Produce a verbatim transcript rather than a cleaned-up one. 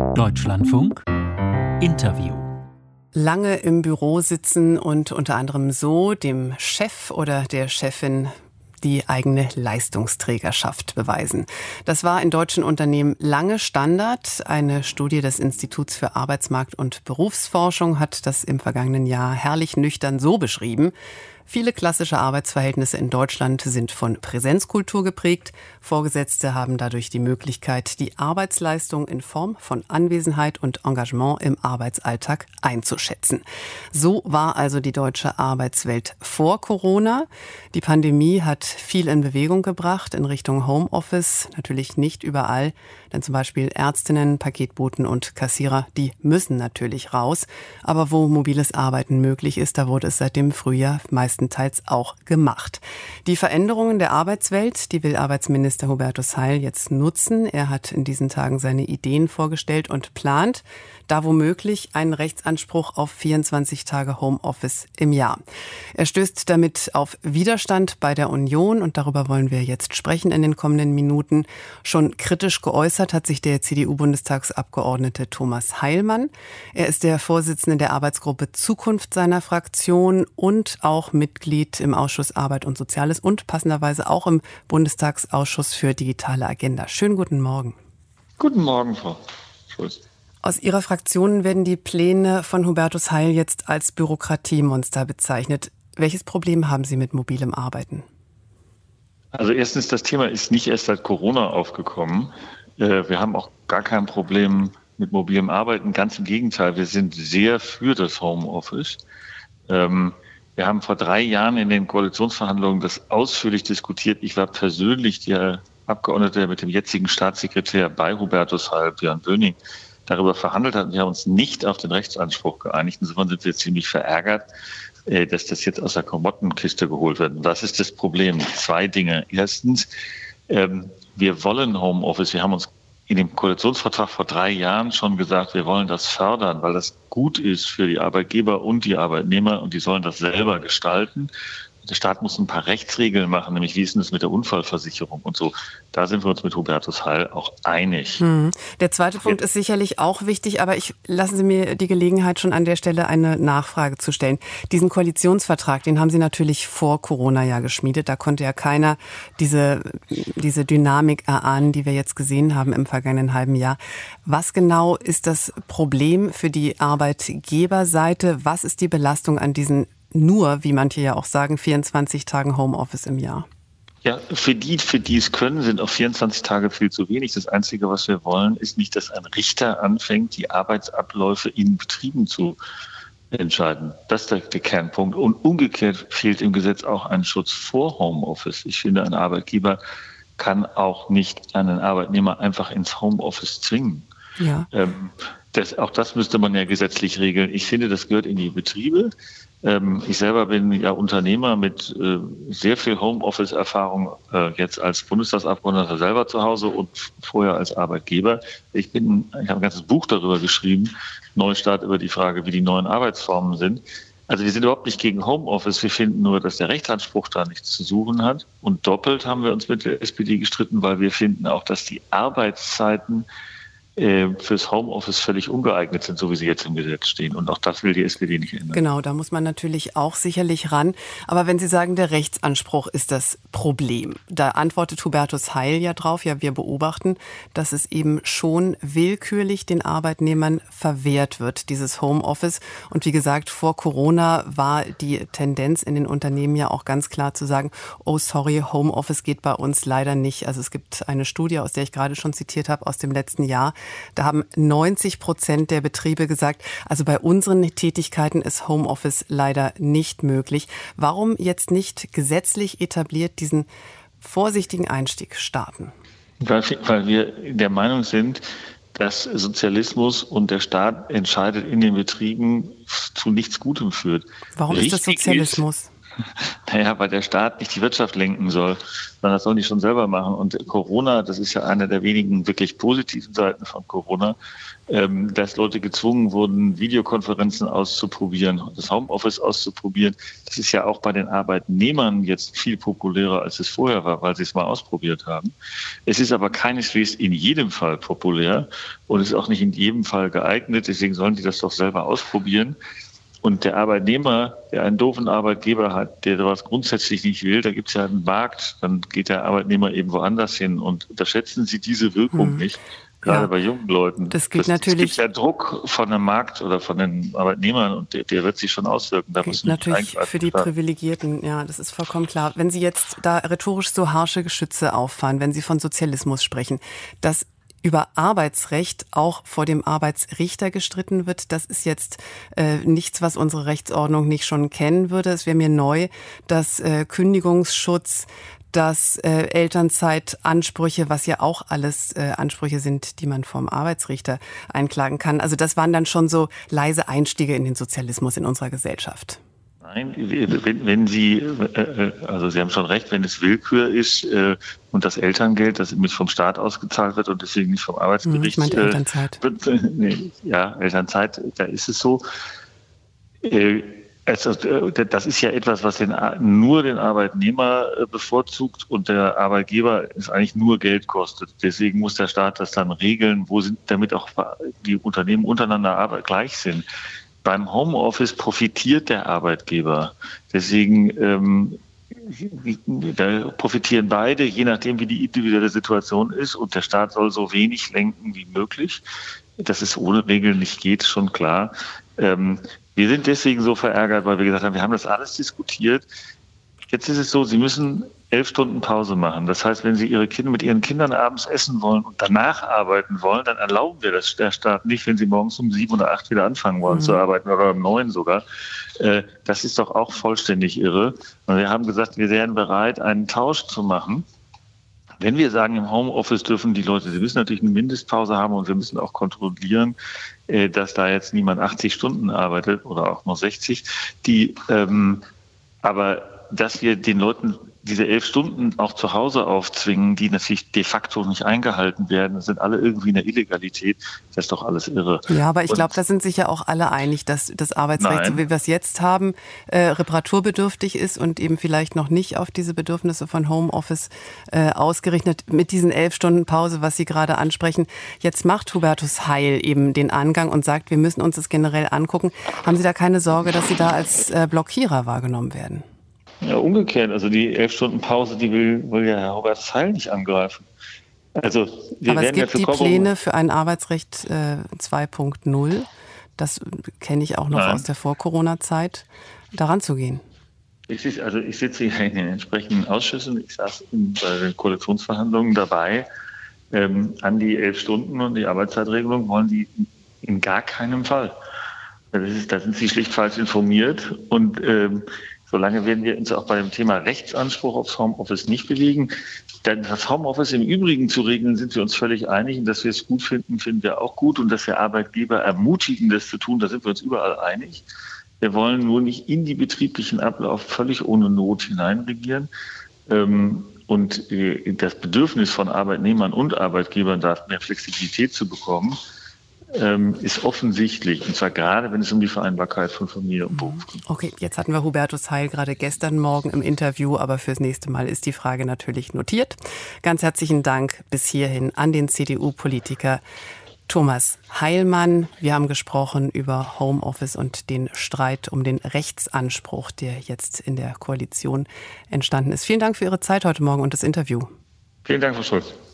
Deutschlandfunk Interview. Lange im Büro sitzen und unter anderem so dem Chef oder der Chefin die eigene Leistungsträgerschaft beweisen. Das war in deutschen Unternehmen lange Standard. Eine Studie des Instituts für Arbeitsmarkt- und Berufsforschung hat das im vergangenen Jahr herrlich nüchtern so beschrieben: Viele klassische Arbeitsverhältnisse in Deutschland sind von Präsenzkultur geprägt. Vorgesetzte haben dadurch die Möglichkeit, die Arbeitsleistung in Form von Anwesenheit und Engagement im Arbeitsalltag einzuschätzen. So war also die deutsche Arbeitswelt vor Corona. Die Pandemie hat viel in Bewegung gebracht in Richtung Homeoffice. Natürlich nicht überall, denn zum Beispiel Ärztinnen, Paketboten und Kassierer, die müssen natürlich raus. Aber wo mobiles Arbeiten möglich ist, da wurde es seit dem Frühjahr meistenteils auch gemacht. Die Veränderungen der Arbeitswelt, die will Arbeitsminister Hubertus Heil jetzt nutzen. Er hat in diesen Tagen seine Ideen vorgestellt und plant, da womöglich einen Rechtsanspruch auf vierundzwanzig Tage Homeoffice im Jahr. Er stößt damit auf Widerstand bei der Union und darüber wollen wir jetzt sprechen in den kommenden Minuten. Schon kritisch geäußert hat sich der C D U-Bundestagsabgeordnete Thomas Heilmann. Er ist der Vorsitzende der Arbeitsgruppe Zukunft seiner Fraktion und auch Mitglied im Ausschuss Arbeit und Soziales und passenderweise auch im Bundestagsausschuss für digitale Agenda. Schönen guten Morgen. Guten Morgen, Frau Schulz. Aus Ihrer Fraktion werden die Pläne von Hubertus Heil jetzt als Bürokratiemonster bezeichnet. Welches Problem haben Sie mit mobilem Arbeiten? Also erstens, das Thema ist nicht erst seit Corona aufgekommen. Wir haben auch gar kein Problem mit mobilem Arbeiten. Ganz im Gegenteil, wir sind sehr für das Homeoffice. Wir haben vor drei Jahren in den Koalitionsverhandlungen das ausführlich diskutiert. Ich war persönlich der Abgeordnete, der mit dem jetzigen Staatssekretär bei Hubertus Heil, Björn Böning, darüber verhandelt hat. Wir haben uns nicht auf den Rechtsanspruch geeinigt. Insofern sind wir ziemlich verärgert, dass das jetzt aus der Komottenkiste geholt wird. Und das ist das Problem. Zwei Dinge. Erstens, wir wollen Homeoffice. Wir haben uns in dem Koalitionsvertrag vor drei Jahren schon gesagt, wir wollen das fördern, weil das gut ist für die Arbeitgeber und die Arbeitnehmer und die sollen das selber gestalten. Der Staat muss ein paar Rechtsregeln machen, nämlich wie ist denn das mit der Unfallversicherung und so. Da sind wir uns mit Hubertus Heil auch einig. Hm. Der zweite Punkt ist sicherlich auch wichtig, aber ich lassen Sie mir die Gelegenheit, schon an der Stelle eine Nachfrage zu stellen. Diesen Koalitionsvertrag, den haben Sie natürlich vor Corona ja geschmiedet. Da konnte ja keiner diese, diese Dynamik erahnen, die wir jetzt gesehen haben im vergangenen halben Jahr. Was genau ist das Problem für die Arbeitgeberseite? Was ist die Belastung an diesen nur, wie manche ja auch sagen, vierundzwanzig Tagen Homeoffice im Jahr? Ja, für die, für die es können, sind auch vierundzwanzig Tage viel zu wenig. Das Einzige, was wir wollen, ist nicht, dass ein Richter anfängt, die Arbeitsabläufe in Betrieben zu entscheiden. Das ist der, der Kernpunkt. Und umgekehrt fehlt im Gesetz auch ein Schutz vor Homeoffice. Ich finde, ein Arbeitgeber kann auch nicht einen Arbeitnehmer einfach ins Homeoffice zwingen. Ja. Ähm, das, auch das müsste man ja gesetzlich regeln. Ich finde, das gehört in die Betriebe. Ähm, ich selber bin ja Unternehmer mit äh, sehr viel Homeoffice-Erfahrung, äh, jetzt als Bundestagsabgeordneter selber zu Hause und vorher als Arbeitgeber. Ich bin, ich habe ein ganzes Buch darüber geschrieben, Neustart über die Frage, wie die neuen Arbeitsformen sind. Also wir sind überhaupt nicht gegen Homeoffice. Wir finden nur, dass der Rechtsanspruch da nichts zu suchen hat. Und doppelt haben wir uns mit der S P D gestritten, weil wir finden auch, dass die Arbeitszeiten fürs Homeoffice völlig ungeeignet sind, so wie sie jetzt im Gesetz stehen. Und auch das will die S P D nicht ändern. Genau, da muss man natürlich auch sicherlich ran. Aber wenn Sie sagen, der Rechtsanspruch ist das Problem, da antwortet Hubertus Heil ja drauf, ja, wir beobachten, dass es eben schon willkürlich den Arbeitnehmern verwehrt wird, dieses Homeoffice. Und wie gesagt, vor Corona war die Tendenz in den Unternehmen ja auch ganz klar zu sagen, oh sorry, Homeoffice geht bei uns leider nicht. Also es gibt eine Studie, aus der ich gerade schon zitiert habe, aus dem letzten Jahr. Da haben neunzig Prozent der Betriebe gesagt, also bei unseren Tätigkeiten ist Homeoffice leider nicht möglich. Warum jetzt nicht gesetzlich etabliert diesen vorsichtigen Einstieg starten? Weil, weil wir der Meinung sind, dass Sozialismus und der Staat entscheidet in den Betrieben zu nichts Gutem führt. Warum Richtig ist das Sozialismus? Ist, Naja, weil der Staat nicht die Wirtschaft lenken soll, sondern das sollen die schon selber machen. Und Corona, das ist ja eine der wenigen wirklich positiven Seiten von Corona, ähm, dass Leute gezwungen wurden, Videokonferenzen auszuprobieren, das Homeoffice auszuprobieren. Das ist ja auch bei den Arbeitnehmern jetzt viel populärer, als es vorher war, weil sie es mal ausprobiert haben. Es ist aber keineswegs in jedem Fall populär und ist auch nicht in jedem Fall geeignet. Deswegen sollen die das doch selber ausprobieren. Und der Arbeitnehmer, der einen doofen Arbeitgeber hat, der sowas grundsätzlich nicht will, da gibt es ja einen Markt, dann geht der Arbeitnehmer eben woanders hin. Und unterschätzen Sie diese Wirkung hm. nicht, gerade ja. bei jungen Leuten. Das gilt das, natürlich. Es gibt ja Druck von dem Markt oder von den Arbeitnehmern und der, der wird sich schon auswirken. Da gilt natürlich für die Privilegierten, ja, das ist vollkommen klar. Wenn Sie jetzt da rhetorisch so harsche Geschütze auffahren, wenn Sie von Sozialismus sprechen, das über Arbeitsrecht auch vor dem Arbeitsrichter gestritten wird. Das ist jetzt äh, nichts, was unsere Rechtsordnung nicht schon kennen würde. Es wäre mir neu, dass äh, Kündigungsschutz, dass äh, Elternzeitansprüche, was ja auch alles äh, Ansprüche sind, die man vom Arbeitsrichter einklagen kann. Also das waren dann schon so leise Einstiege in den Sozialismus in unserer Gesellschaft. Nein, wenn, wenn Sie, also Sie haben schon recht, wenn es Willkür ist äh, und das Elterngeld, das mit vom Staat ausgezahlt wird und deswegen nicht vom Arbeitsgericht. Ich meine Elternzeit. Äh, nee, ja, Elternzeit, da ist es so. Äh, also, das ist ja etwas, was den, nur den Arbeitnehmer bevorzugt und der Arbeitgeber es eigentlich nur Geld kostet. Deswegen muss der Staat das dann regeln, wo sind, damit auch die Unternehmen untereinander gleich sind. Beim Homeoffice profitiert der Arbeitgeber. Deswegen ähm, da profitieren beide, je nachdem, wie die individuelle Situation ist. Und der Staat soll so wenig lenken wie möglich. Dass es ohne Regeln nicht geht, schon klar. Ähm, wir sind deswegen so verärgert, weil wir gesagt haben, wir haben das alles diskutiert. Jetzt ist es so, Sie müssen elf Stunden Pause machen. Das heißt, wenn Sie Ihre Kinder mit Ihren Kindern abends essen wollen und danach arbeiten wollen, dann erlauben wir das der Staat nicht, wenn Sie morgens um sieben oder acht wieder anfangen wollen mhm. zu arbeiten oder um neun sogar. Äh, das ist doch auch vollständig irre. Und wir haben gesagt, wir wären bereit, einen Tausch zu machen. Wenn wir sagen, im Homeoffice dürfen die Leute, sie müssen natürlich eine Mindestpause haben und wir müssen auch kontrollieren, äh, dass da jetzt niemand achtzig Stunden arbeitet oder auch nur sechzig. Die, ähm, aber dass wir den Leuten diese elf Stunden auch zu Hause aufzwingen, die natürlich de facto nicht eingehalten werden, das sind alle irgendwie in der Illegalität, das ist doch alles irre. Ja, aber ich glaube, da sind sich ja auch alle einig, dass das Arbeitsrecht, Nein. so wie wir es jetzt haben, äh, reparaturbedürftig ist und eben vielleicht noch nicht auf diese Bedürfnisse von Homeoffice äh, ausgerichtet. Mit diesen elf Stunden Pause, was Sie gerade ansprechen, jetzt macht Hubertus Heil eben den Angang und sagt, wir müssen uns das generell angucken. Haben Sie da keine Sorge, dass Sie da als äh, Blockierer wahrgenommen werden? Ja, umgekehrt. Also die elf Stunden Pause, die will, will ja Herr Hubertus Heil nicht angreifen. Also wir Aber es gibt ja die Pläne für ein Arbeitsrecht äh, zwei Punkt null. Das kenne ich auch noch Nein. aus der Vor-Corona-Zeit, daran zu gehen. Ich sitze, also ich sitze hier in den entsprechenden Ausschüssen. Ich saß in, bei den Koalitionsverhandlungen dabei. Ähm, an die elf Stunden und die Arbeitszeitregelung wollen die in gar keinem Fall. Das ist, da sind sie schlicht falsch informiert und ähm, solange werden wir uns auch bei dem Thema Rechtsanspruch aufs Homeoffice nicht bewegen. Denn das Homeoffice im Übrigen zu regeln, sind wir uns völlig einig. Und dass wir es gut finden, finden wir auch gut. Und dass wir Arbeitgeber ermutigen, das zu tun, da sind wir uns überall einig. Wir wollen nur nicht in die betrieblichen Ablauf völlig ohne Not hineinregieren. Und das Bedürfnis von Arbeitnehmern und Arbeitgebern, da mehr Flexibilität zu bekommen, ist offensichtlich, und zwar gerade, wenn es um die Vereinbarkeit von Familie und Beruf geht. Okay, jetzt hatten wir Hubertus Heil gerade gestern Morgen im Interview, aber fürs nächste Mal ist die Frage natürlich notiert. Ganz herzlichen Dank bis hierhin an den C D U-Politiker Thomas Heilmann. Wir haben gesprochen über Homeoffice und den Streit um den Rechtsanspruch, der jetzt in der Koalition entstanden ist. Vielen Dank für Ihre Zeit heute Morgen und das Interview. Vielen Dank, Frau Schulz.